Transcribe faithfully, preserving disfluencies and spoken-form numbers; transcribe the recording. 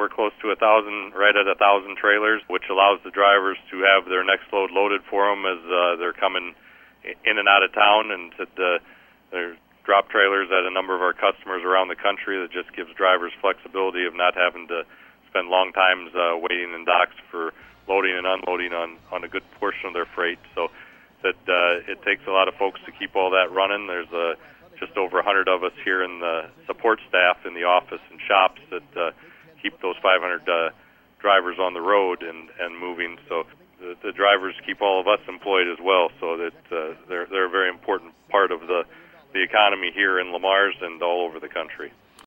we're close to a thousand, right at a thousand trailers, which allows the drivers to have their next load loaded for them as uh, they're coming in and out of town. And uh, there's drop trailers at a number of our customers around the country that just gives drivers flexibility of not having to spend long times uh, waiting in docks for loading and unloading on, on a good portion of their freight. So that uh, it takes a lot of folks to keep all that running. There's uh, just over one hundred of us here in the support staff in the office and shops that uh, keep those five hundred uh, drivers on the road and, and moving. So the, the drivers keep all of us employed as well, so that uh, they're, they're a very important part of the, the economy here in Le Mars and all over the country.